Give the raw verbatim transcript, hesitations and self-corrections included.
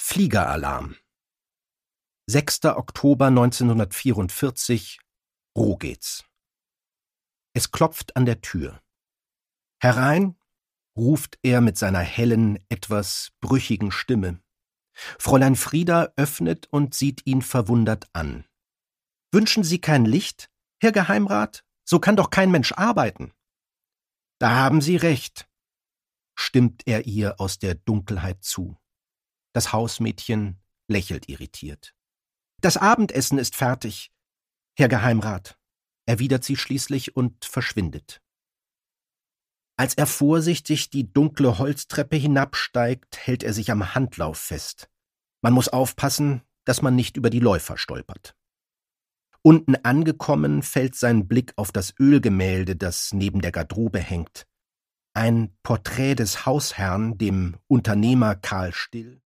Fliegeralarm. sechster Oktober neunzehnhundertvierundvierzig, Rohgez. Es klopft an der Tür. Herein, ruft er mit seiner hellen, etwas brüchigen Stimme. Fräulein Frieda öffnet und sieht ihn verwundert an. »Wünschen Sie kein Licht, Herr Geheimrat? So kann doch kein Mensch arbeiten.« »Da haben Sie recht«, stimmt er ihr aus der Dunkelheit zu. Das Hausmädchen lächelt irritiert. »Das Abendessen ist fertig, Herr Geheimrat«, erwidert sie schließlich und verschwindet. Als er vorsichtig die dunkle Holztreppe hinabsteigt, hält er sich am Handlauf fest. Man muss aufpassen, dass man nicht über die Läufer stolpert. Unten angekommen fällt sein Blick auf das Ölgemälde, das neben der Garderobe hängt. Ein Porträt des Hausherrn, dem Unternehmer Karl Still,